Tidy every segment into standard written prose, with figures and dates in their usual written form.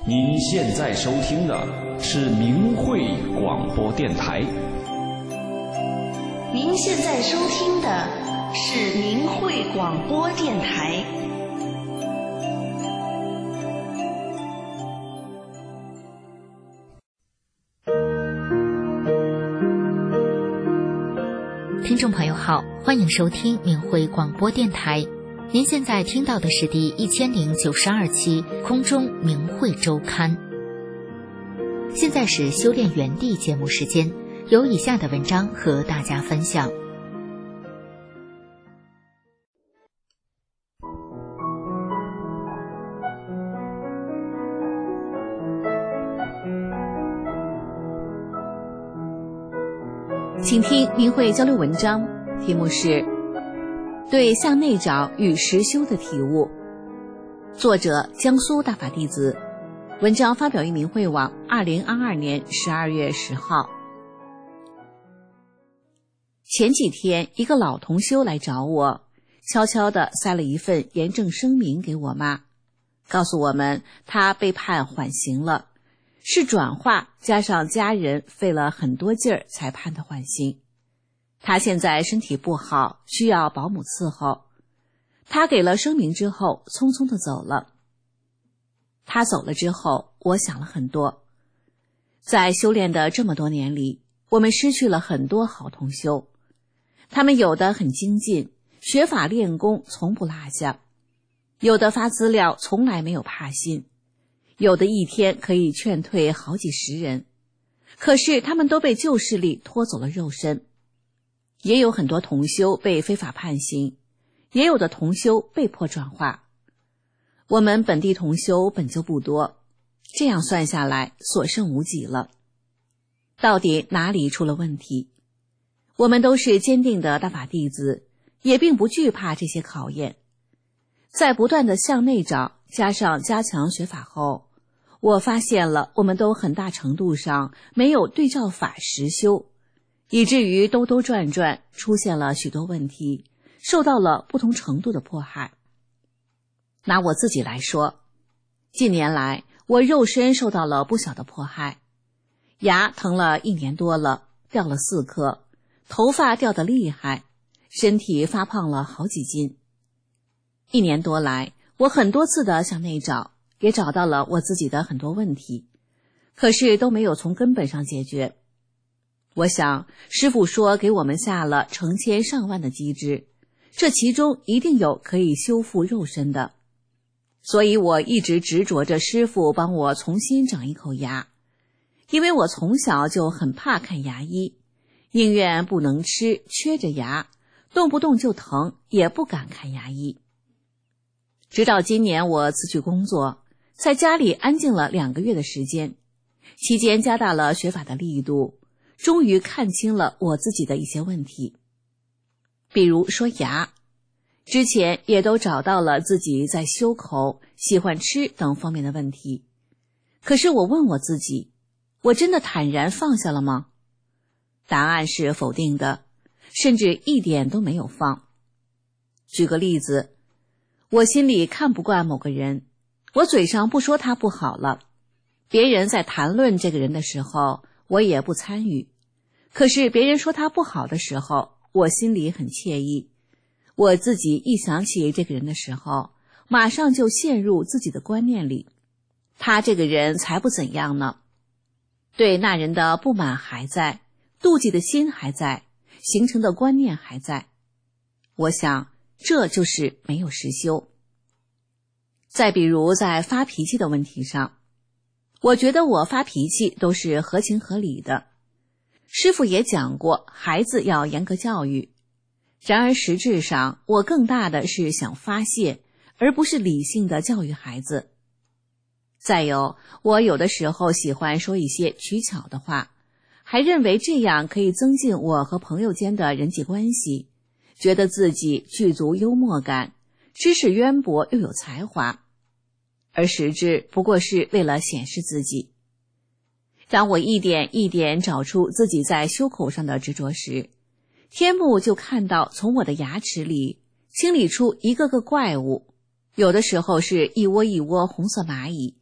您现在收听的是明慧广播电台。 您现在收听的是明慧广播电台。 听众朋友好，欢迎收听明慧广播电台。您现在听到的是第1092期空中明慧周刊。现在是修炼园地节目时间，有以下的文章和大家分享。 请听明慧交流文章，题目是对向内找与实修的体悟，作者江苏大法弟子，文章发表于明慧网2022年12月10号。前几天一个老同修来找我，悄悄地塞了一份严正声明给我妈，告诉我们他被判缓刑了，是转化加上家人费了很多劲儿才判的缓刑。他现在身体不好，需要保姆伺候。他给了声明之后，匆匆地走了。他走了之后，我想了很多。在修炼的这么多年里，我们失去了很多好同修。他们有的很精进，学法练功从不落下；有的发资料从来没有怕心；有的一天可以劝退好几十人。可是他们都被旧势力拖走了肉身。也有很多同修被非法判刑，也有的同修被迫转化。我们本地同修本就不多，这样算下来所剩无几了。到底哪里出了问题？我们都是坚定的大法弟子，也并不惧怕这些考验。在不断的向内找，加上加强学法后，我发现了我们都很大程度上没有对照法实修，以至于兜兜转转出现了许多问题，受到了不同程度的迫害。拿我自己来说，近年来我肉身受到了不小的迫害，牙疼了1年多了，掉了4颗，头发掉得厉害，身体发胖了好几斤。1年多来，我很多次的向内找，也找到了我自己的很多问题，可是都没有从根本上解决。我想师父说给我们下了成千上万的机制，这其中一定有可以修复肉身的，所以我一直执着着师父帮我重新长一口牙。因为我从小就很怕看牙医，宁愿不能吃，缺着牙，动不动就疼，也不敢看牙医。直到今年我辞去工作，在家里安静了2个月的时间，期间加大了学法的力度，终于看清了我自己的一些问题。比如说牙，之前也都找到了自己在修口、喜欢吃等方面的问题。可是我问我自己，我真的坦然放下了吗？答案是否定的，甚至一点都没有放。举个例子，我心里看不惯某个人，我嘴上不说他不好了，别人在谈论这个人的时候，我也不参与。可是别人说他不好的时候，我心里很惬意。我自己一想起这个人的时候，马上就陷入自己的观念里，他这个人才不怎样呢。对那人的不满还在，妒忌的心还在，形成的观念还在。我想这就是没有实修。再比如在发脾气的问题上，我觉得我发脾气都是合情合理的。师父也讲过，孩子要严格教育。然而实质上，我更大的是想发泄，而不是理性的教育孩子。再有，我有的时候喜欢说一些取巧的话，还认为这样可以增进我和朋友间的人际关系，觉得自己具足幽默感，知识渊博又有才华，而实质不过是为了显示自己。当我一点一点找出自己在修口上的执着时，天目就看到从我的牙齿里清理出一个个怪物，有的时候是一窝一窝红色蚂蚁，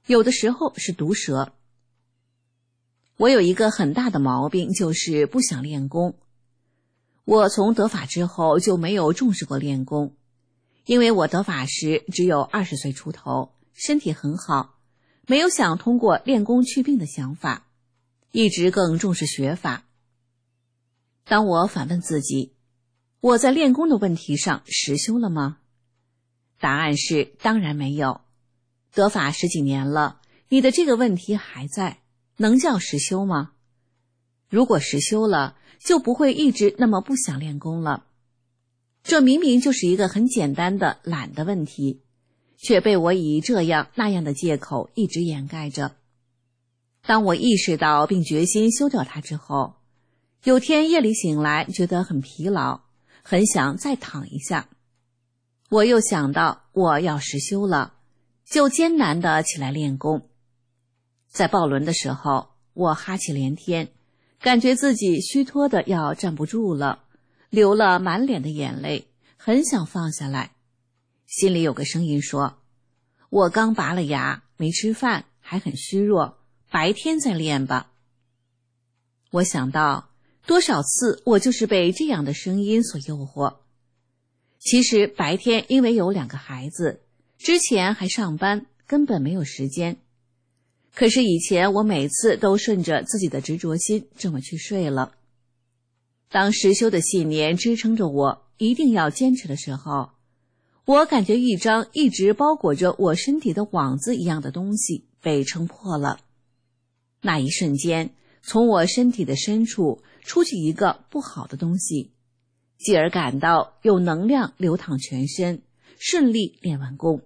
有的时候是毒舌。我有一个很大的毛病，就是不想练功。我从得法之后就没有重视过练功，因为我得法时只有20岁出头，身体很好，没有想通过练功去病的想法，一直更重视学法。当我反问自己，我在练功的问题上实修了吗？答案是当然没有。得法10几年了，你的这个问题还在，能叫实修吗？如果实修了，就不会一直那么不想练功了。这明明就是一个很简单的懒的问题，却被我以这样那样的借口一直掩盖着。当我意识到并决心修掉它之后，有天夜里醒来，觉得很疲劳，很想再躺一下。我又想到我要实修了，就艰难地起来练功。在抱轮的时候，我哈气连天，感觉自己虚脱的要站不住了，流了满脸的眼泪，很想放下来。心里有个声音说，我刚拔了牙，没吃饭，还很虚弱，白天再练吧。我想到多少次我就是被这样的声音所诱惑。其实白天因为有2个孩子，之前还上班，根本没有时间。可是以前我每次都顺着自己的执着心这么去睡了。当实修的信念支撑着我一定要坚持的时候，我感觉一张一直包裹着我身体的网子一样的东西被撑破了。那一瞬间，从我身体的深处出去一个不好的东西，继而感到有能量流淌全身，顺利练完功。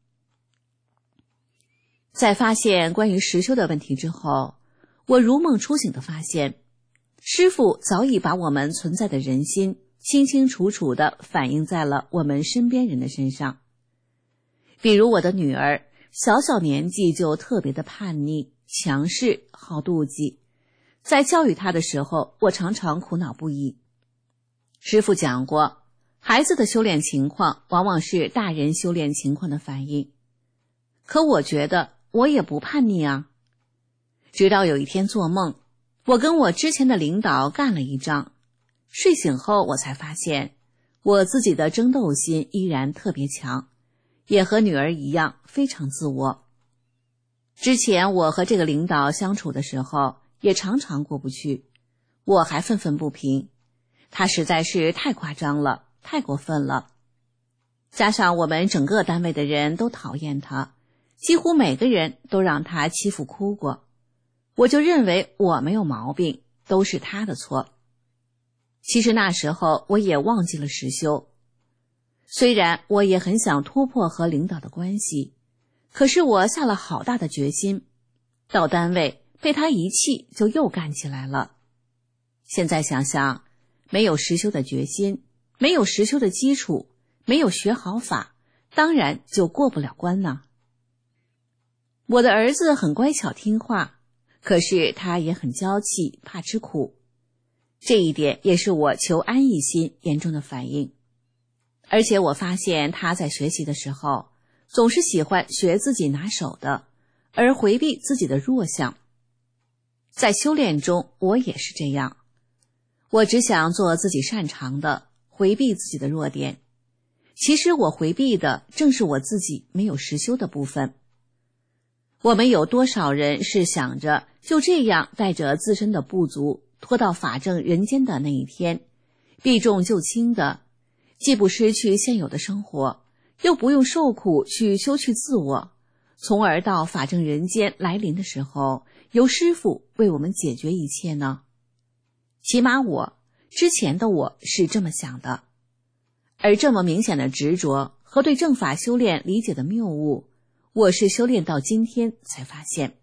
在发现关于实修的问题之后，我如梦初醒地发现，师父早已把我们存在的人心清清楚楚地反映在了我们身边人的身上。比如我的女儿，小小年纪就特别的叛逆、强势、好妒忌，在教育她的时候，我常常苦恼不已。师父讲过，孩子的修炼情况往往是大人修炼情况的反应。可我觉得我也不叛逆啊。直到有一天做梦，我跟我之前的领导干了一仗，睡醒后我才发现，我自己的争斗心依然特别强，也和女儿一样非常自我。之前我和这个领导相处的时候，也常常过不去，我还愤愤不平，他实在是太夸张了，太过分了。加上我们整个单位的人都讨厌他，几乎每个人都让他欺负哭过，我就认为我没有毛病，都是他的错。其实那时候我也忘记了实修，虽然我也很想突破和领导的关系，可是我下了好大的决心，到单位被他一气就又干起来了。现在想想，没有实修的决心，没有实修的基础，没有学好法，当然就过不了关呢。我的儿子很乖巧听话，可是他也很娇气，怕吃苦。这一点也是我求安逸心严重的反应。而且我发现他在学习的时候，总是喜欢学自己拿手的，而回避自己的弱项。在修炼中，我也是这样。我只想做自己擅长的，回避自己的弱点。其实我回避的正是我自己没有实修的部分。我们有多少人是想着就这样带着自身的不足拖到法正人间的那一天，避重就轻的，既不失去现有的生活，又不用受苦去修去自我，从而到法正人间来临的时候，由师父为我们解决一切呢？起码之前的我是这么想的。而这么明显的执着和对正法修炼理解的谬误，我是修炼到今天才发现。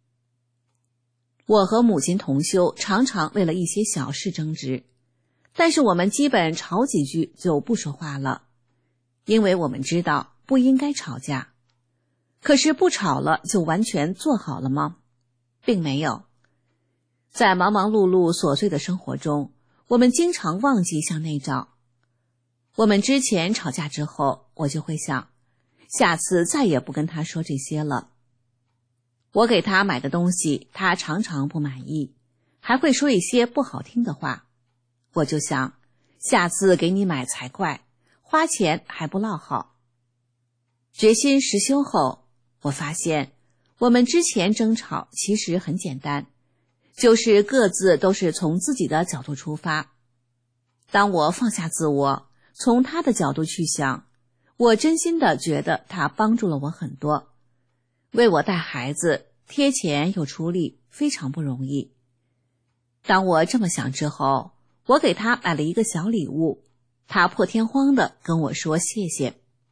我和母亲同修常常为了一些小事争执，但是我们基本吵几句就不说话了，因为我们知道不应该吵架。可是不吵了就完全做好了吗？并没有。在忙忙碌碌琐碎的生活中，我们经常忘记向内找。我们之前吵架之后，我就会想，下次再也不跟他说这些了。 我给他买的东西，他常常不满意，还会说一些不好听的话。我就想，下次给你买才怪，花钱还不落好。决心实修后，我发现我们之前争吵其实很简单，就是各自都是从自己的角度出发。当我放下自我，从他的角度去想，我真心的觉得他帮助了我很多，为我带孩子，贴钱又出力，非常不容易。当我这么想之后，我给他买了一个小礼物，他破天荒的跟我说谢谢。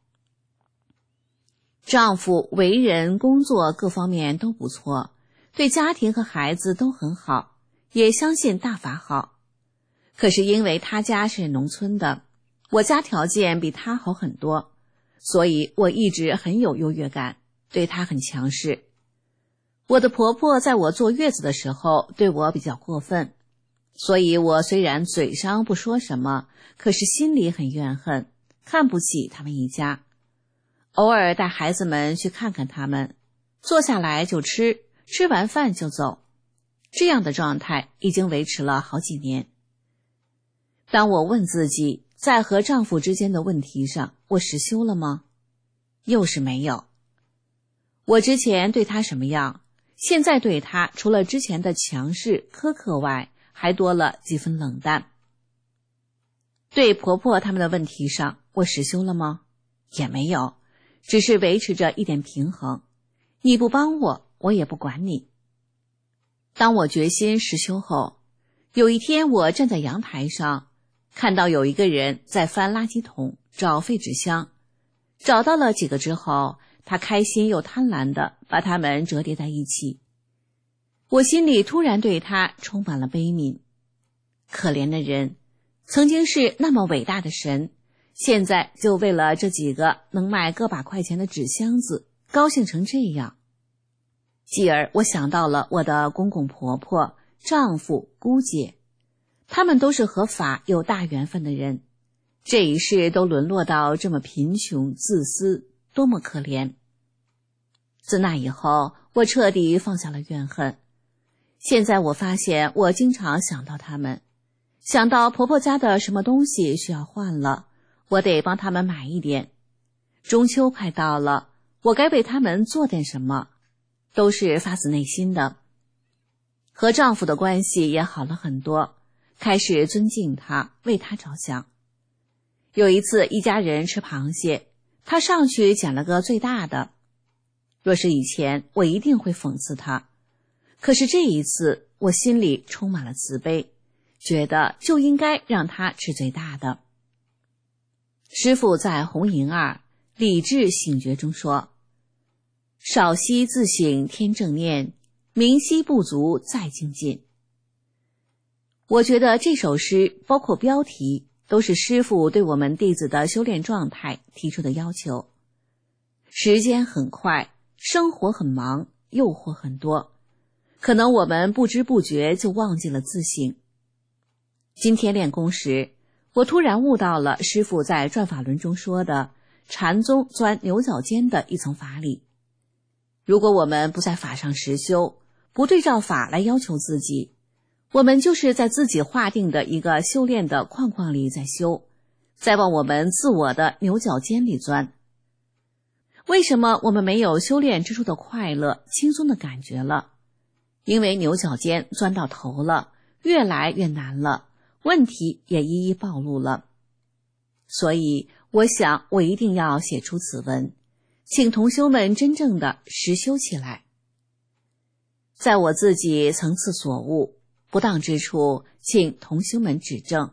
丈夫为人工作各方面都不错，对家庭和孩子都很好，也相信大法好。可是因为他家是农村的，我家条件比他好很多，所以我一直很有优越感，对他很强势。我的婆婆在我坐月子的时候对我比较过分，所以我虽然嘴上不说什么，可是心里很怨恨，看不起他们一家。偶尔带孩子们去看看他们，坐下来就吃，吃完饭就走，这样的状态已经维持了好几年。当我问自己，在和丈夫之间的问题上，我实修了吗？又是没有。我之前对他什么样，现在对他除了之前的强势苛刻外，还多了几分冷淡。对婆婆他们的问题上，我实修了吗？也没有，只是维持着一点平衡。你不帮我，我也不管你。当我决心实修后，有一天我站在阳台上，看到有一个人在翻垃圾桶找废纸箱，找到了几个之后，他开心又贪婪地把它们折叠在一起。我心里突然对他充满了悲悯。可怜的人，曾经是那么伟大的神，现在就为了这几个能卖个把块钱的纸箱子高兴成这样。继而我想到了我的公公婆婆、丈夫、姑姐，他们都是和法有大缘分的人，这一世都沦落到这么贫穷自私，多么可怜。自那以后，我彻底放下了怨恨。现在我发现我经常想到他们，想到婆婆家的什么东西需要换了，我得帮他们买一点。中秋快到了，我该为他们做点什么，都是发自内心的。和丈夫的关系也好了很多，开始尊敬他，为他着想。有一次一家人吃螃蟹，他上去捡了个最大的。若是以前，我一定会讽刺他，可是这一次我心里充满了慈悲，觉得就应该让他吃最大的。师父在红银二理智醒觉中说，少息自省天正念，明晰不足再精进。我觉得这首诗包括标题都是师父对我们弟子的修炼状态提出的要求。时间很快，生活很忙，诱惑很多，可能我们不知不觉就忘记了自省。今天练功时，我突然悟到了师父在转法轮中说的禅宗钻牛角尖的一层法理。如果我们不在法上实修，不对照法来要求自己，我们就是在自己划定的一个修炼的框框里在修，在往我们自我的牛角尖里钻。为什么我们没有修炼之初的快乐、轻松的感觉了？因为牛角尖钻到头了，越来越难了，问题也一一暴露了。所以我想我一定要写出此文，请同修们真正的实修起来。在我自己层次所悟，不当之处，请同修们指正。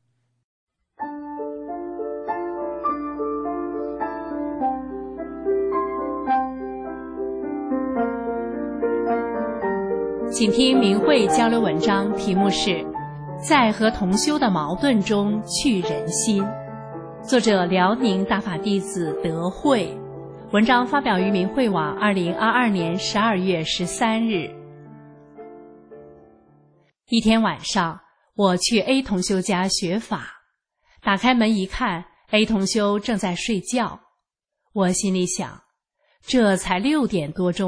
请听明慧交流文章，题目是在和同修的矛盾中去人心，作者辽宁大法弟子德慧，文章发表于明慧网2022年12月13日。一天晚上，我去 A 同修家学法，打开门一看， A 同修正在睡觉。我心里想，这才6点多钟，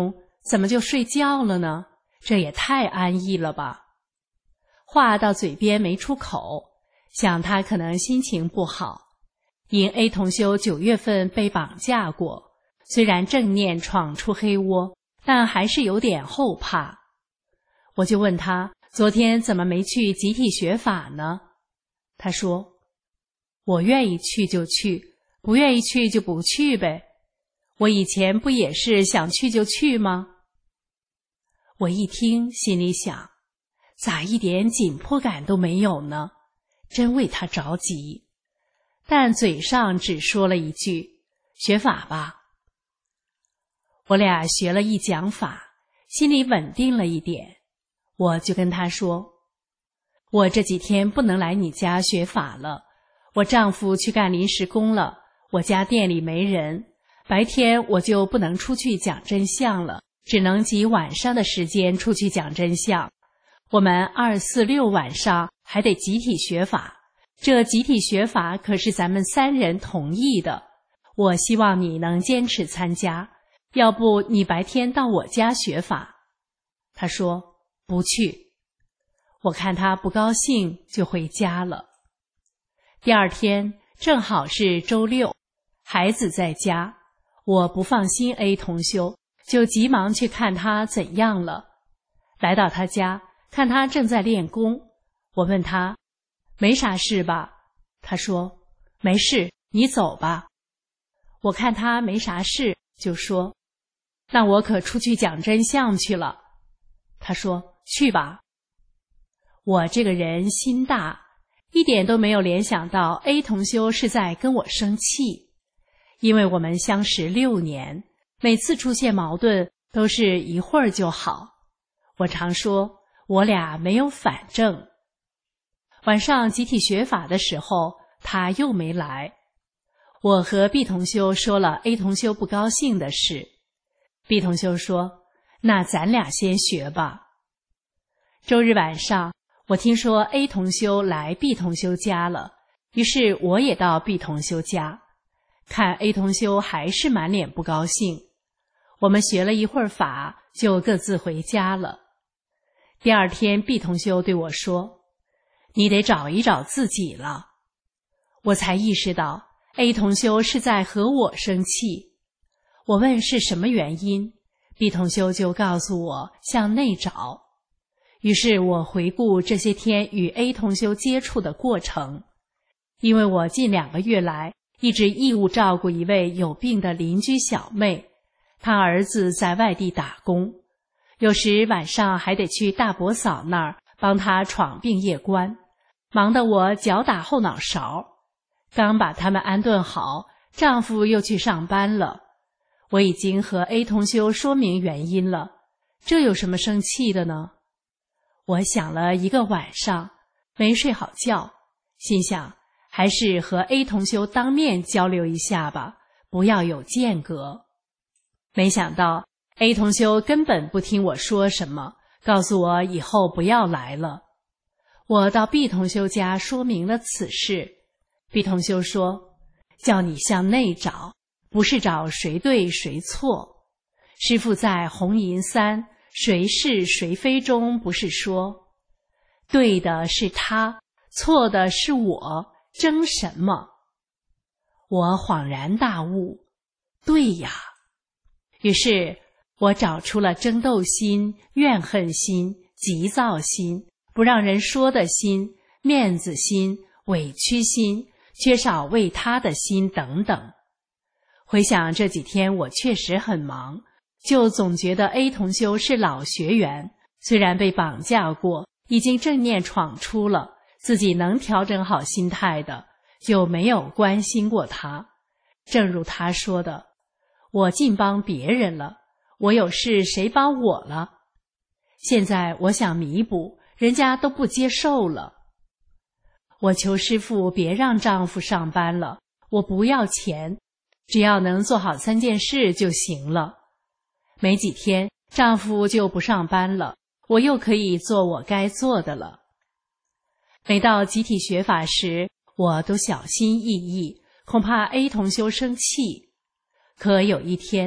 怎么就睡觉了呢？这也太安逸了吧。话到嘴边没出口，想他可能心情不好，因 A 同修9月份被绑架过，虽然正念闯出黑窝，但还是有点后怕。我就问他昨天怎么没去集体学法呢？他说，我愿意去就去，不愿意去就不去呗。我以前不也是想去就去吗？我一听心里想，咋一点紧迫感都没有呢？真为他着急。但嘴上只说了一句，学法吧。我俩学了一讲法，心里稳定了一点。我就跟他说，我这几天不能来你家学法了，我丈夫去干临时工了，我家店里没人，白天我就不能出去讲真相了，只能挤晚上的时间出去讲真相。我们2、4、6晚上还得集体学法，这集体学法可是咱们3人同意的，我希望你能坚持参加，要不你白天到我家学法。他说不去。我看他不高兴，就回家了。第二天正好是周六，孩子在家，我不放心 A 同修，就急忙去看他怎样了。来到他家，看他正在练功，我问他，没啥事吧？他说，没事，你走吧。我看他没啥事，就说，那我可出去讲真相去了。他说，去吧。我这个人心大，一点都没有联想到 A 同修是在跟我生气，因为我们相识6年，每次出现矛盾都是一会儿就好。我常说我俩没有反正。晚上集体学法的时候，他又没来。我和 B 同修说了 A 同修不高兴的事。B 同修说，那咱俩先学吧。周日晚上，我听说 A 同修来 B 同修家了，于是我也到 B 同修家，看 A 同修还是满脸不高兴。我们学了一会儿法，就各自回家了。第二天 B 同修对我说，你得找一找自己了。我才意识到 A 同修是在和我生气。我问是什么原因， B 同修就告诉我向内找。于是我回顾这些天与 A 同修接触的过程，因为我近2个月来一直义务照顾一位有病的邻居小妹，她儿子在外地打工，有时晚上还得去大伯嫂那儿帮她闯病夜关，忙得我脚打后脑勺。刚把他们安顿好，丈夫又去上班了。我已经和 A 同修说明原因了，这有什么生气的呢？我想了一个晚上，没睡好觉，心想还是和 A 同修当面交流一下吧，不要有间隔。没想到 A 同修根本不听我说什么，告诉我以后不要来了。我到 B 同修家说明了此事， B 同修说，叫你向内找，不是找谁对谁错。师父在红银3谁是谁非中不是说，对的是他，错的是我，争什么？我恍然大悟，对呀。于是我找出了争斗心、怨恨心、急躁心、不让人说的心、面子心、委屈心、缺少为他的心等等。回想这几天我确实很忙，就总觉得 A 同修是老学员，虽然被绑架过，已经正念闯出了，自己能调整好心态的，就没有关心过他。正如他说的，我尽帮别人了，我有事谁帮我了？现在我想弥补，人家都不接受了。我求师父别让丈夫上班了，我不要钱，只要能做好3件事就行了。没几天，丈夫就不上班了，我又可以做我该做的了。每到集体学法时，我都小心翼翼，恐怕 A 同修生气。可有一天，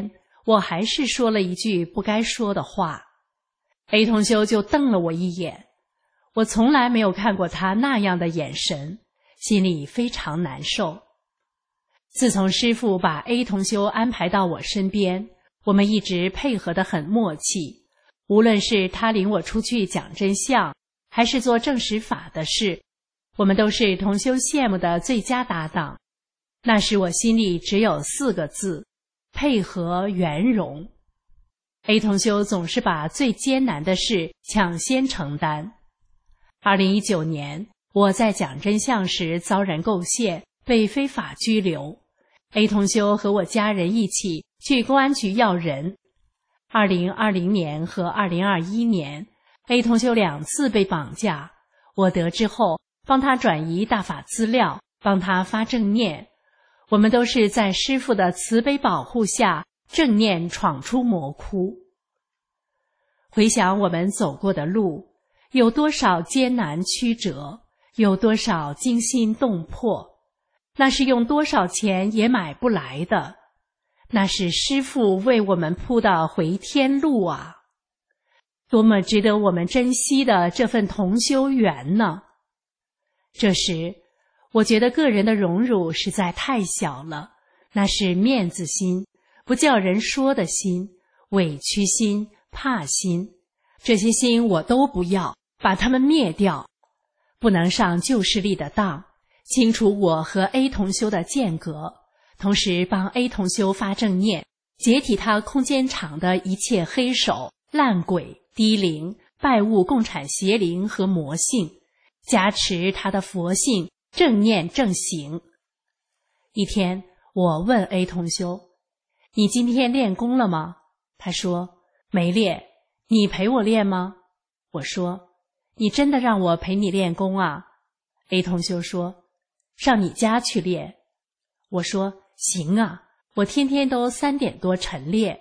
我还是说了一句不该说的话。A 同修就瞪了我一眼，我从来没有看过他那样的眼神，心里非常难受。自从师父把 A 同修安排到我身边，我们一直配合得很默契，无论是他领我出去讲真相，还是做正实法的事，我们都是同修羡慕的最佳搭档。那时我心里只有4个字：配合圆融。A 同修总是把最艰难的事抢先承担。2019年，我在讲真相时遭人构陷，被非法拘留。A 同修和我家人一起去公安局要人。2020年和2021年 ，A 同修2次被绑架。我得知后，帮他转移大法资料，帮他发正念。我们都是在师父的慈悲保护下，正念闯出魔窟。回想我们走过的路，有多少艰难曲折，有多少惊心动魄，那是用多少钱也买不来的，那是师父为我们铺的回天路啊！多么值得我们珍惜的这份同修缘呢！这时，我觉得个人的荣辱实在太小了，那是面子心，不叫人说的心，委屈心、怕心，这些心我都不要，把它们灭掉。不能上旧势力的当，清除我和 A 同修的间隔，同时帮 A 同修发正念，解体他空间场的一切黑手、烂鬼、低灵、拜物共产邪灵和魔性，加持他的佛性、正念正行。一天，我问 A 同修：“你今天练功了吗？”他说：“没练。”“你陪我练吗？”我说：“你真的让我陪你练功啊？” A 同修说：“上你家去练。”我说：“行啊，我天天都3点多晨练。”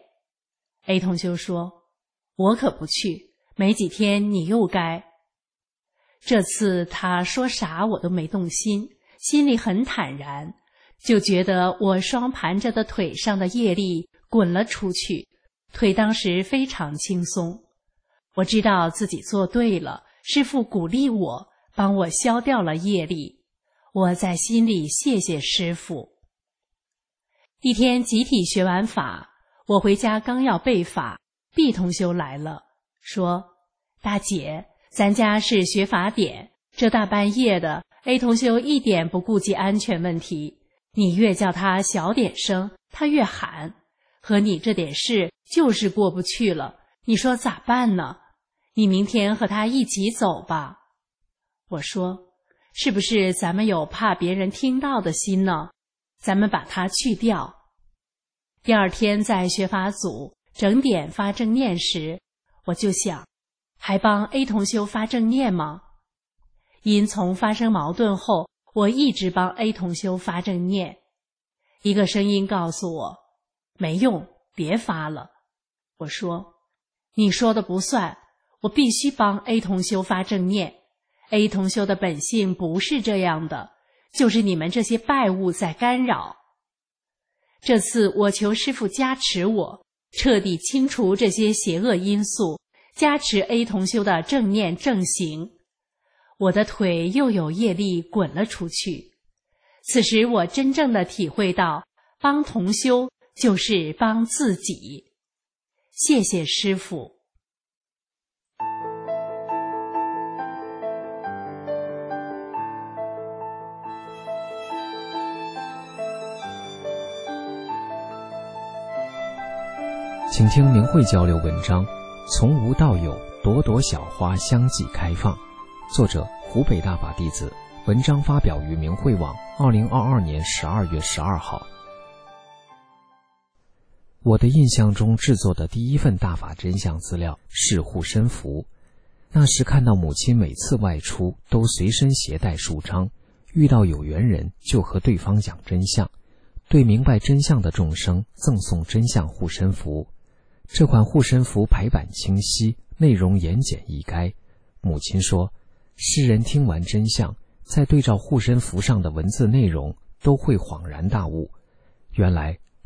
A 同修说：“我可不去，没几天你又该。”这次他说啥我都没动心，心里很坦然，就觉得我双盘着的腿上的业力滚了出去，腿当时非常轻松。我知道自己做对了，师父鼓励我，帮我消掉了业力。我在心里谢谢师父。一天集体学完法，我回家刚要背法， B 同修来了，说：“大姐，咱家是学法点，这大半夜的 A 同修一点不顾及安全问题，你越叫他小点声，他越喊，和你这点事就是过不去了，你说咋办呢？你明天和他一起走吧。”我说：“是不是咱们有怕别人听到的心呢？咱们把它去掉。”第二天在学法组整点发正念时，我就想，还帮 A 同修发正念吗？因从发生矛盾后，我一直帮 A 同修发正念。一个声音告诉我，没用，别发了。我说：“你说的不算，我必须帮 A 同修发正念。A 同修的本性不是这样的，就是你们这些拜物在干扰。”这次我求师父加持我，彻底清除这些邪恶因素，加持 A 同修的正念正行。我的腿又有业力滚了出去。此时我真正的体会到，帮同修就是帮自己。谢谢师父。 请听明慧交流文章《从无到有，朵朵小花相继开放》，作者湖北大法弟子，文章发表于明慧网2022年12月12号。我的印象中制作的第一份大法真相资料是护身符，那时看到母亲每次外出都随身携带数张，遇到有缘人就和对方讲真相，对明白真相的众生赠送真相护身符。这款护身符排版清晰，内容言简意赅。母亲说，世人听完真相，在对照护身符上的文字内容，都会恍然大悟，原来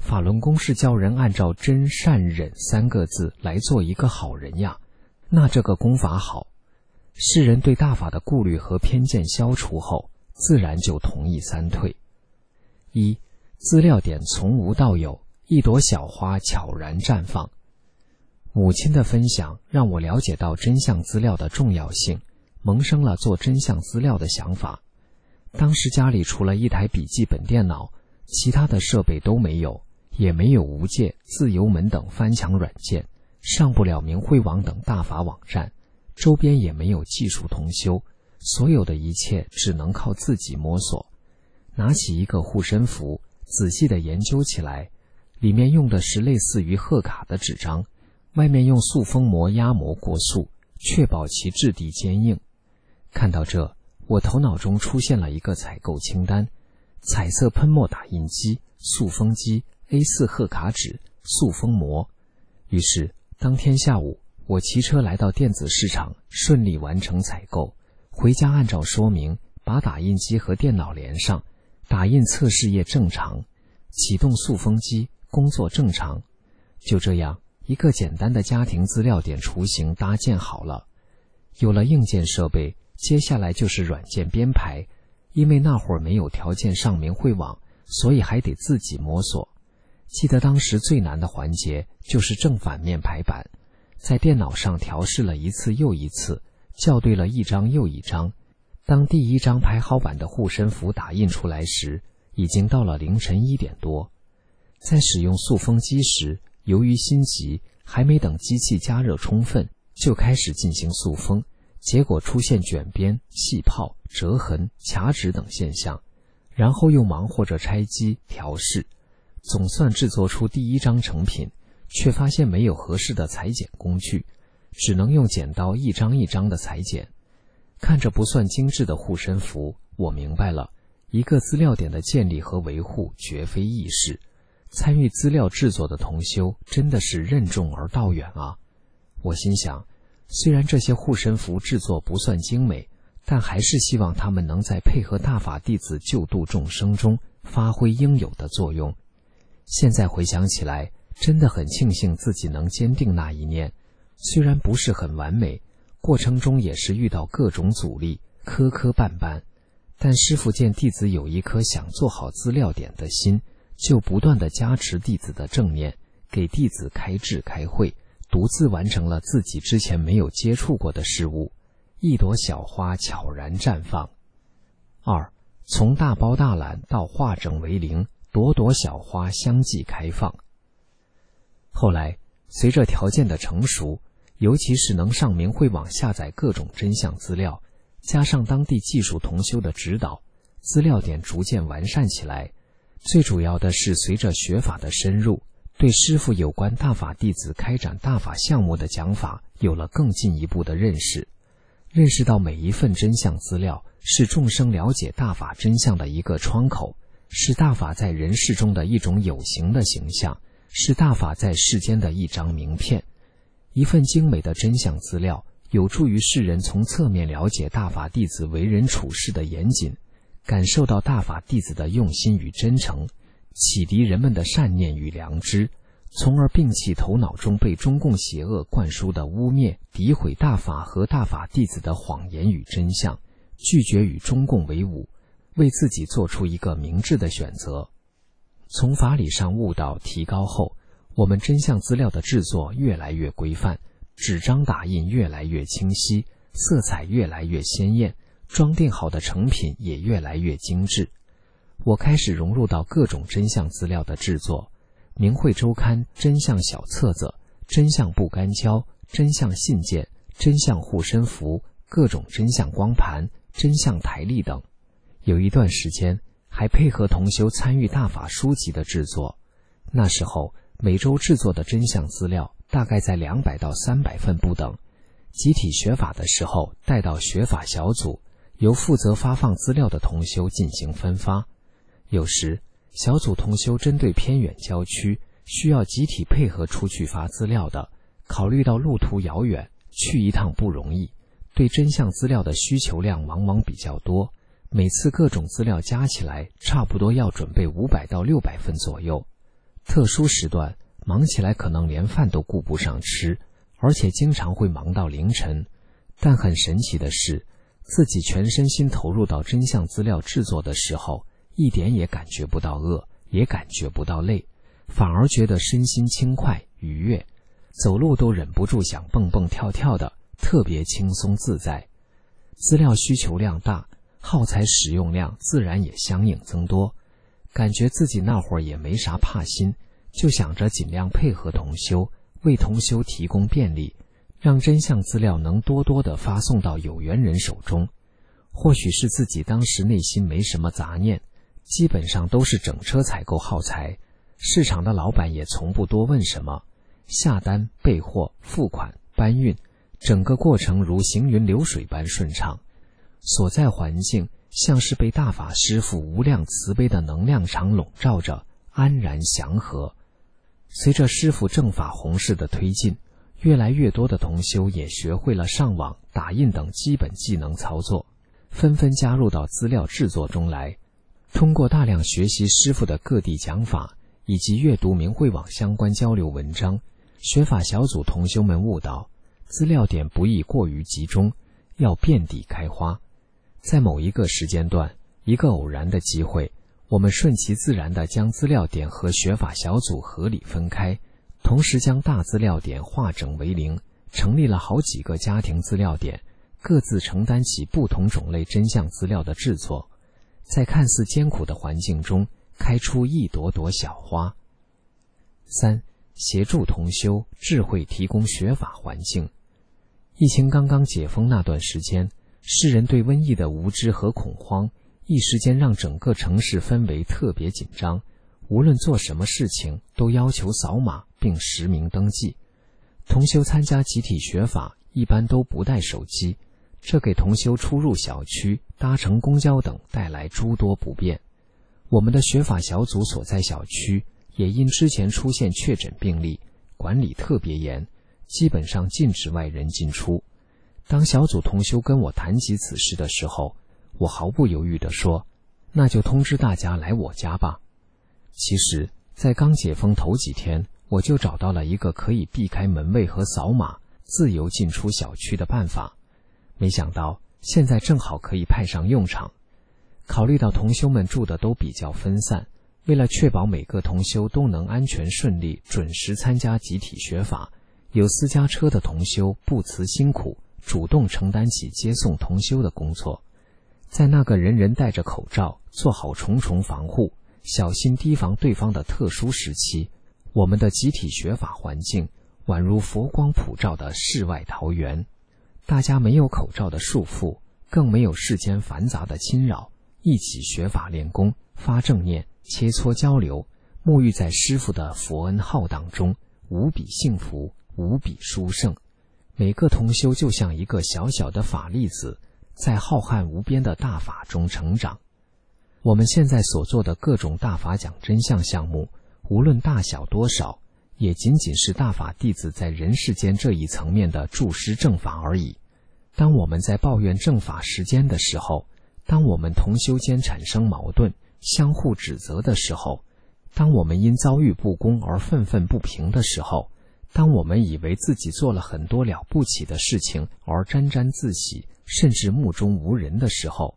法轮功是教人按照真善忍3个字来做一个好人呀，那这个功法好。世人对大法的顾虑和偏见消除后，自然就同意3退。1. 资料点从无到有，一朵小花悄然绽放。母亲的分享让我了解到真相资料的重要性，萌生了做真相资料的想法。当时家里除了一台笔记本电脑，其他的设备都没有，也没有无界、自由门等翻墙软件，上不了明慧网等大法网站，周边也没有技术同修，所有的一切只能靠自己摸索。拿起一个护身符，仔细地研究起来，里面用的是类似于贺卡的纸张，外面用塑封膜压模过塑，确保其质地坚硬。看到这，我头脑中出现了一个采购清单：彩色喷墨打印机、塑封机、A4 贺卡纸、塑封膜。于是当天下午，我骑车来到电子市场，顺利完成采购，回家按照说明把打印机和电脑连上，打印测试页正常，启动塑封机，工作正常。就这样，一个简单的家庭资料点雏形搭建好了。有了硬件设备，接下来就是软件编排。因为那会儿没有条件上明慧网，所以还得自己摸索。记得当时最难的环节就是正反面排版，在电脑上调试了一次又一次，校对了一张又一张。当第1张排好版的护身符打印出来时，已经到了凌晨1点多。在使用塑封机时，由于心急，还没等机器加热充分，就开始进行塑封，结果出现卷边、气泡、折痕、卡纸等现象，然后又忙活着拆机、调试，总算制作出第1张成品，却发现没有合适的裁剪工具，只能用剪刀一张一张的裁剪。看着不算精致的护身符，我明白了，一个资料点的建立和维护绝非易事，参与资料制作的同修真的是任重而道远啊。我心想，虽然这些护身符制作不算精美，但还是希望他们能在配合大法弟子救度众生中发挥应有的作用。现在回想起来，真的很庆幸自己能坚定那一念，虽然不是很完美，过程中也是遇到各种阻力，磕磕绊绊，但师父见弟子有一颗想做好资料点的心，就不断地加持弟子的正念，给弟子开智开慧，独自完成了自己之前没有接触过的事物。一朵小花悄然绽放。2. 从大包大揽到化整为零，朵朵小花相继开放。后来随着条件的成熟，尤其是能上明慧网下载各种真相资料，加上当地技术同修的指导，资料点逐渐完善起来。最主要的是随着学法的深入，对师父有关大法弟子开展大法项目的讲法有了更进一步的认识，认识到每一份真相资料是众生了解大法真相的一个窗口，是大法在人世中的一种有形的形象，是大法在世间的一张名片。一份精美的真相资料有助于世人从侧面了解大法弟子为人处事的严谨，感受到大法弟子的用心与真诚，启迪人们的善念与良知，从而摒弃头脑中被中共邪恶灌输的污蔑、诋毁大法和大法弟子的谎言与真相，拒绝与中共为伍，为自己做出一个明智的选择。从法理上悟道提高后，我们真相资料的制作越来越规范，纸张打印越来越清晰，色彩越来越鲜艳，装订好的成品也越来越精致。我开始融入到各种真相资料的制作，明慧周刊真相小册子、真相不干胶、真相信件、真相护身符、各种真相光盘、真相台历等。有一段时间还配合同修参与大法书籍的制作，那时候每周制作的真相资料大概在200到300份不等。集体学法的时候带到学法小组，由负责发放资料的同修进行分发。有时小组同修针对偏远郊区需要集体配合出去发资料的，考虑到路途遥远，去一趟不容易，对真相资料的需求量往往比较多，每次各种资料加起来差不多要准备500到600份左右。 特殊时段忙起来可能连饭都顾不上吃，而且经常会忙到凌晨。但很神奇的是，自己全身心投入到真相资料制作的时候，一点也感觉不到饿，也感觉不到累，反而觉得身心轻快愉悦，走路都忍不住想蹦蹦跳跳的，特别轻松自在。资料需求量大，耗材使用量自然也相应增多，感觉自己那会儿也没啥怕心，就想着尽量配合同修，为同修提供便利，让真相资料能多多地发送到有缘人手中。或许是自己当时内心没什么杂念，基本上都是整车采购耗材，市场的老板也从不多问什么，下单、备货、付款、搬运，整个过程如行云流水般顺畅。所在环境像是被大法师父无量慈悲的能量场笼罩着，安然祥和。随着师父正法弘誓的推进，越来越多的同修也学会了上网、打印等基本技能操作，纷纷加入到资料制作中来。通过大量学习师父的各地讲法，以及阅读明慧网相关交流文章，学法小组同修们悟到，资料点不宜过于集中，要遍地开花。在某一个时间段，一个偶然的机会，我们顺其自然地将资料点和学法小组合理分开，同时将大资料点化整为零，成立了好几个家庭资料点，各自承担起不同种类真相资料的制作，在看似艰苦的环境中开出一朵朵小花。3. 协助同修智慧提供学法环境。疫情刚刚解封那段时间，世人对瘟疫的无知和恐慌，一时间让整个城市氛围特别紧张，无论做什么事情都要求扫码并实名登记。同修参加集体学法一般都不带手机，这给同修出入小区、搭乘公交等带来诸多不便。我们的学法小组所在小区也因之前出现确诊病例，管理特别严，基本上禁止外人进出。当小组同修跟我谈及此事的时候，我毫不犹豫地说，那就通知大家来我家吧。其实在刚解封头几天，我就找到了一个可以避开门卫和扫码自由进出小区的办法，没想到现在正好可以派上用场。考虑到同修们住的都比较分散，为了确保每个同修都能安全顺利准时参加集体学法，有私家车的同修不辞辛苦，主动承担起接送同修的工作。在那个人人戴着口罩，做好重重防护，小心提防对方的特殊时期，我们的集体学法环境宛如佛光普照的世外桃源。大家没有口罩的束缚，更没有世间繁杂的侵扰，一起学法练功，发正念，切磋交流，沐浴在师父的佛恩浩荡中，无比幸福，无比殊胜。每个同修就像一个小小的法粒子，在浩瀚无边的大法中成长。我们现在所做的各种大法讲真相项目，无论大小多少，也仅仅是大法弟子在人世间这一层面的助师正法而已。当我们在抱怨正法时间的时候，当我们同修间产生矛盾，相互指责的时候，当我们因遭遇不公而愤愤不平的时候，当我们以为自己做了很多了不起的事情而沾沾自喜，甚至目中无人的时候，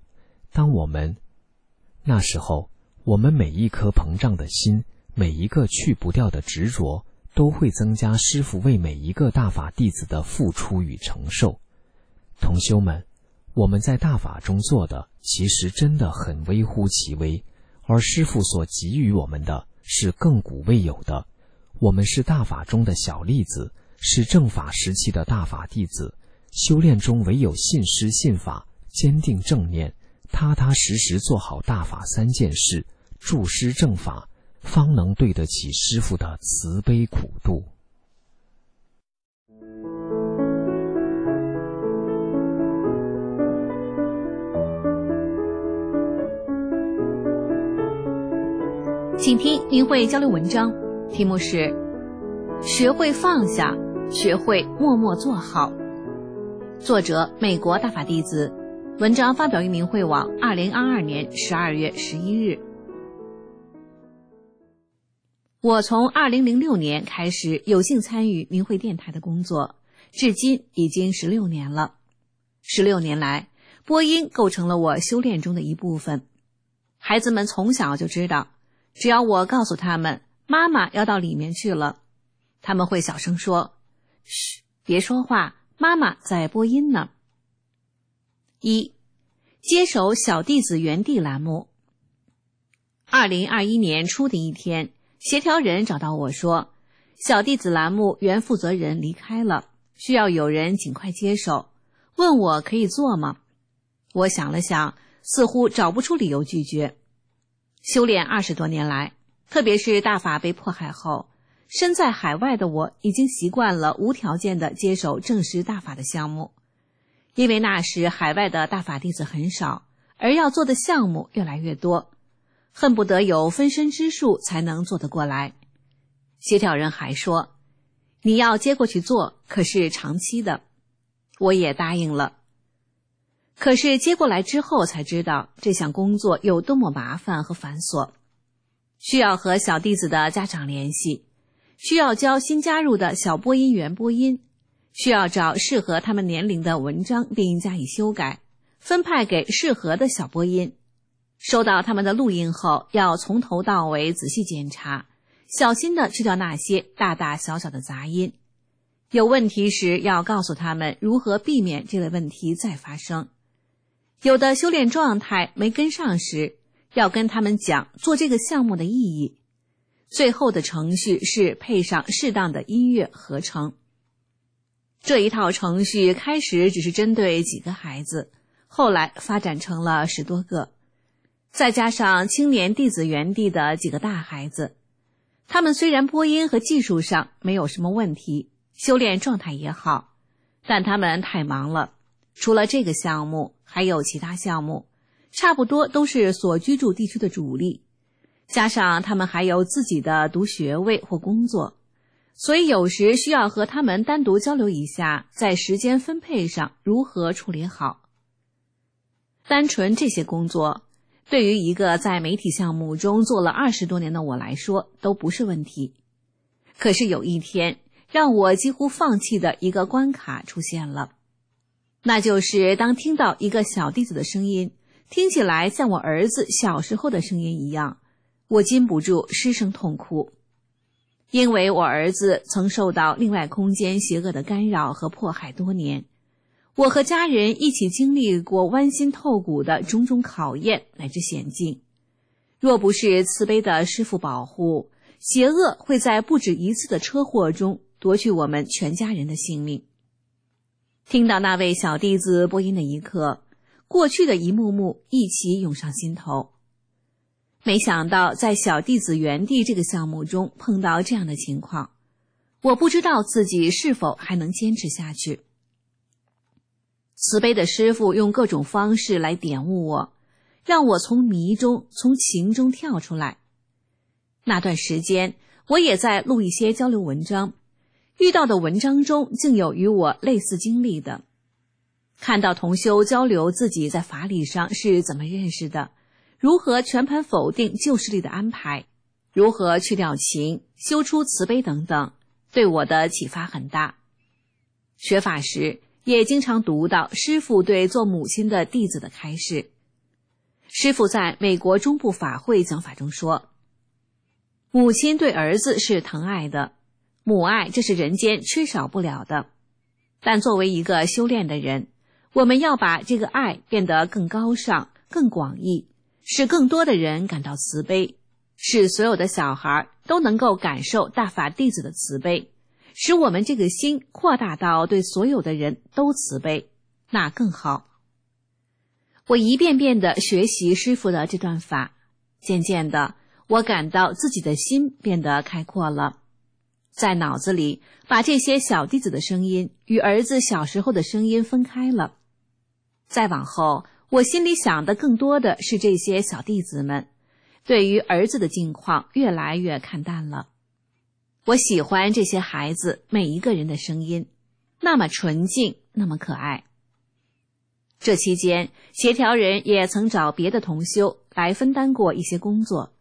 那时候我们每一颗膨胀的心，每一个去不掉的执着，都会增加师父为每一个大法弟子的付出与承受。同修们，我们在大法中做的其实真的很微乎其微，而师父所给予我们的是亘古未有的。我们是大法中的小粒子，是正法时期的大法弟子，修炼中唯有信师信法，坚定正念，踏踏实实做好大法3件事，助师正法，方能对得起师父的慈悲苦度。 请听明慧交流文章，题目是学会放下，学会默默做好。作者美国大法弟子，文章发表于明慧网2022年12月11日。 我从2006年开始有幸参与明慧电台的工作，至今已经16年了。16年来，播音构成了我修炼中的一部分。孩子们从小就知道，只要我告诉他们妈妈要到里面去了，他们会小声说：“嘘，别说话，妈妈在播音呢。”一、接手小弟子园地栏目。2021年初的一天，协调人找到我说，小弟子栏目原负责人离开了，需要有人尽快接手，问我可以做吗？我想了想，似乎找不出理由拒绝。修炼20多年来，特别是大法被迫害后，身在海外的我已经习惯了无条件地接手正式大法的项目，因为那时海外的大法弟子很少，而要做的项目越来越多，恨不得有分身之术才能做得过来。协调人还说，你要接过去做，可是长期的。我也答应了。可是接过来之后才知道，这项工作有多么麻烦和繁琐，需要和小弟子的家长联系，需要教新加入的小播音员播音，需要找适合他们年龄的文章并加以修改，分派给适合的小播音。收到他们的录音后，要从头到尾仔细检查，小心地去掉那些大大小小的杂音。有问题时要告诉他们如何避免这类问题再发生。有的修炼状态没跟上时，要跟他们讲做这个项目的意义。最后的程序是配上适当的音乐合成。这一套程序开始只是针对几个孩子，后来发展成了10多个，再加上青年弟子园地的几个大孩子，他们虽然播音和技术上没有什么问题，修炼状态也好，但他们太忙了，除了这个项目还有其他项目，差不多都是所居住地区的主力，加上他们还有自己的读学位或工作，所以有时需要和他们单独交流一下，在时间分配上如何处理好。单纯这些工作，对于一个在媒体项目中做了20多年的我来说都不是问题。可是有一天，让我几乎放弃的一个关卡出现了，那就是当听到一个小弟子的声音，听起来像我儿子小时候的声音一样，我禁不住失声痛哭。因为我儿子曾受到另外空间邪恶的干扰和迫害多年，我和家人一起经历过剜心透骨的种种考验乃至险境。若不是慈悲的师父保护，邪恶会在不止一次的车祸中夺去我们全家人的性命。听到那位小弟子播音的一刻，过去的一幕幕一起涌上心头。没想到在小弟子园地这个项目中碰到这样的情况，我不知道自己是否还能坚持下去。慈悲的师父用各种方式来点悟我，让我从迷中从情中跳出来。那段时间我也在录一些交流文章，遇到的文章中竟有与我类似经历的。看到同修交流自己在法理上是怎么认识的，如何全盘否定旧势力的安排，如何去掉情，修出慈悲等等，对我的启发很大。学法时也经常读到师父对做母亲的弟子的开示。师父在美国中部法会讲法中说，母亲对儿子是疼爱的，母爱这是人间缺少不了的，但作为一个修炼的人，我们要把这个爱变得更高尚更广义，使更多的人感到慈悲，使所有的小孩都能够感受大法弟子的慈悲，使我们这个心扩大到对所有的人都慈悲，那更好。我一遍遍地学习师父的这段法，渐渐的我感到自己的心变得开阔了，在脑子里把这些小弟子的声音与儿子小时候的声音分开了。再往后，我心里想的更多的是这些小弟子们，对于儿子的境况越来越看淡了。我喜欢这些孩子每一个人的声音，那么纯净，那么可爱。这期间，协调人也曾找别的同修来分担过一些工作，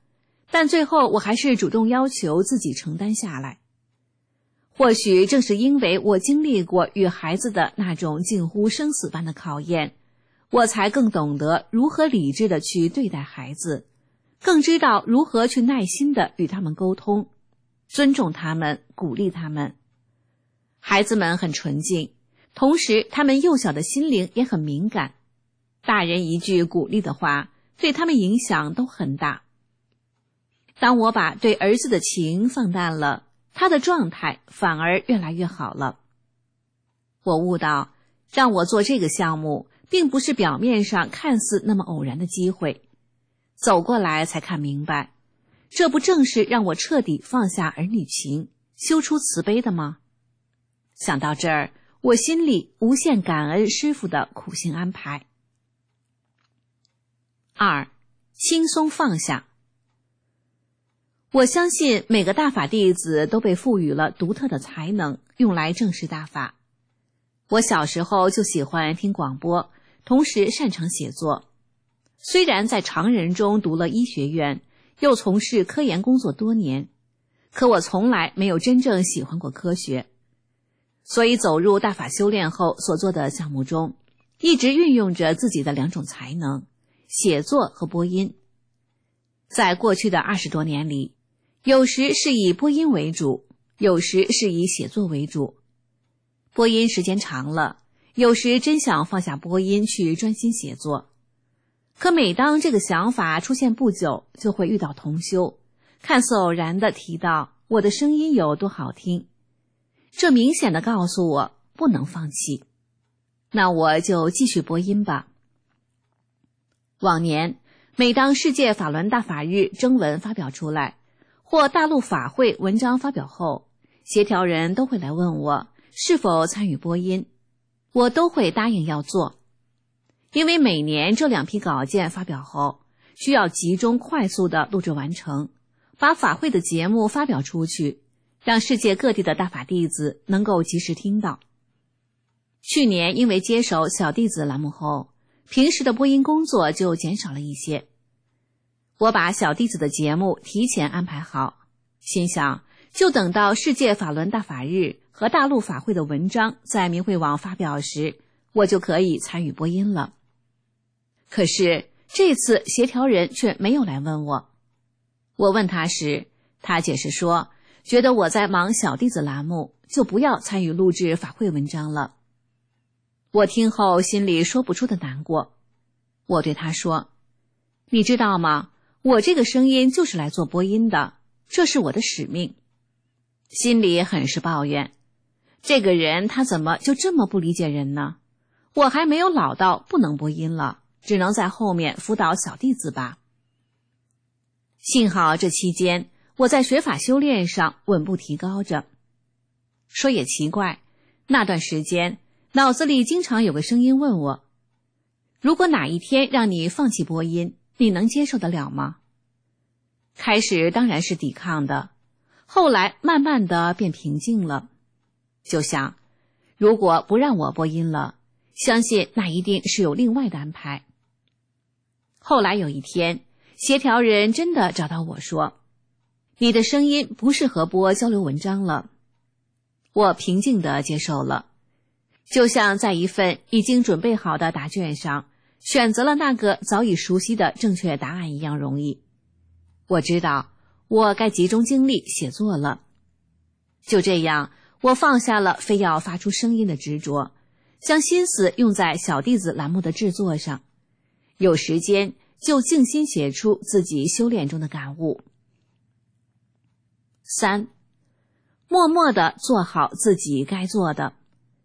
但最后我还是主动要求自己承担下来。或许正是因为我经历过与孩子的那种近乎生死般的考验，我才更懂得如何理智地去对待孩子，更知道如何去耐心地与他们沟通，尊重他们，鼓励他们。孩子们很纯净，同时他们幼小的心灵也很敏感，大人一句鼓励的话对他们影响都很大。当我把对儿子的情放淡了，他的状态反而越来越好了。我悟到，让我做这个项目并不是表面上看似那么偶然的机会，走过来才看明白，这不正是让我彻底放下儿女情，修出慈悲的吗？想到这儿，我心里无限感恩师父的苦心安排。2. 轻松放下。我相信每个大法弟子都被赋予了独特的才能，用来证实大法。我小时候就喜欢听广播，同时擅长写作。虽然在常人中读了医学院，又从事科研工作多年，可我从来没有真正喜欢过科学。所以走入大法修炼后所做的项目中，一直运用着自己的2种才能，写作和播音。在过去的20多年里，有时是以播音为主，有时是以写作为主。播音时间长了，有时真想放下播音去专心写作。可每当这个想法出现不久，就会遇到同修，看似偶然地提到我的声音有多好听，这明显地告诉我不能放弃。那我就继续播音吧。往年每当世界法轮大法日征文发表出来，或大陆法会文章发表后，协调人都会来问我是否参与播音，我都会答应要做。因为每年这2批稿件发表后，需要集中快速的录制完成，把法会的节目发表出去，让世界各地的大法弟子能够及时听到。去年因为接手小弟子栏目后，平时的播音工作就减少了一些。我把小弟子的节目提前安排好，心想就等到世界法轮大法日和大陆法会的文章在明慧网发表时，我就可以参与播音了。可是这次协调人却没有来问我。我问他时，他解释说，觉得我在忙小弟子栏目，就不要参与录制法会文章了。我听后心里说不出的难过。我对他说，你知道吗？我这个声音就是来做播音的，这是我的使命。心里很是抱怨，这个人他怎么就这么不理解人呢？我还没有老到不能播音了，只能在后面辅导小弟子吧。幸好这期间我在学法修炼上稳步提高着。说也奇怪，那段时间脑子里经常有个声音问我，如果哪一天让你放弃播音，你能接受得了吗？开始当然是抵抗的，后来慢慢的变平静了。就想，如果不让我播音了，相信那一定是有另外的安排。后来有一天，协调人真的找到我说，你的声音不适合播交流文章了。我平静地接受了，就像在一份已经准备好的答卷上选择了那个早已熟悉的正确答案一样容易。我知道我该集中精力写作了。就这样，我放下了非要发出声音的执着，将心思用在小弟子栏目的制作上，有时间就静心写出自己修炼中的感悟。3. 默默地做好自己该做的。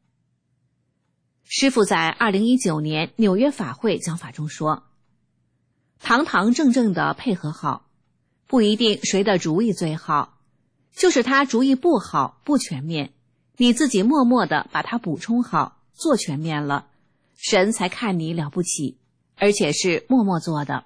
师父在2019年纽约法会讲法中说，堂堂正正地配合好，不一定谁的主意最好，就是他主意不好不全面，你自己默默地把它补充好，做全面了，神才看你了不起，而且是默默做的。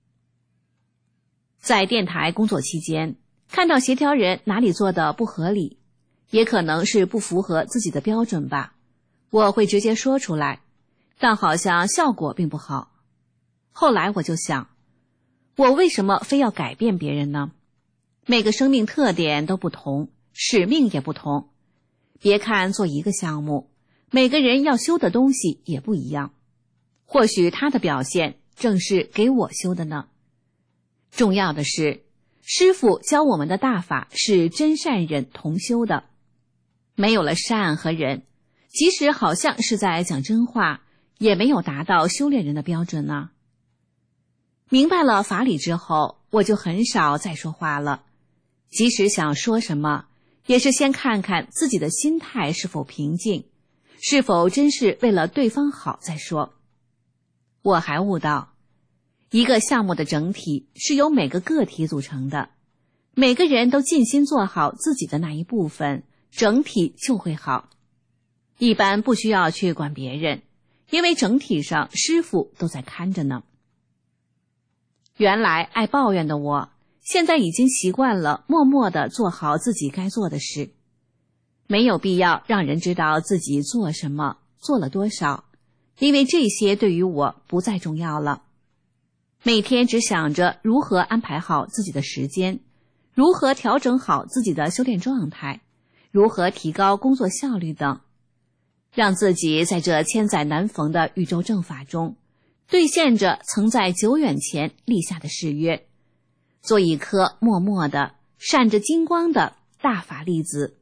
在电台工作期间，看到协调人哪里做的不合理，也可能是不符合自己的标准吧，我会直接说出来，但好像效果并不好。后来我就想， 我为什么非要改变别人呢？每个生命特点都不同，使命也不同。别看做一个项目，每个人要修的东西也不一样。或许他的表现正是给我修的呢。重要的是，师父教我们的大法是真善忍同修的。没有了善和忍，即使好像是在讲真话，也没有达到修炼人的标准呢。明白了法理之后，我就很少再说话了。即使想说什么，也是先看看自己的心态是否平静，是否真是为了对方好再说。我还悟到，一个项目的整体是由每个个体组成的，每个人都尽心做好自己的那一部分，整体就会好。一般不需要去管别人，因为整体上师父都在看着呢。原来爱抱怨的我，现在已经习惯了默默地做好自己该做的事，没有必要让人知道自己做什么，做了多少，因为这些对于我不再重要了。每天只想着如何安排好自己的时间，如何调整好自己的修炼状态，如何提高工作效率等，让自己在这千载难逢的宇宙正法中兑现着曾在久远前立下的誓约，做一颗默默的闪着金光的大法粒子。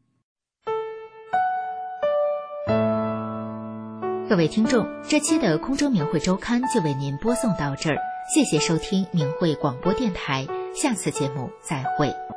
各位听众，这期的空中明慧周刊就为您播送到这儿，谢谢收听明慧广播电台，下次节目再会。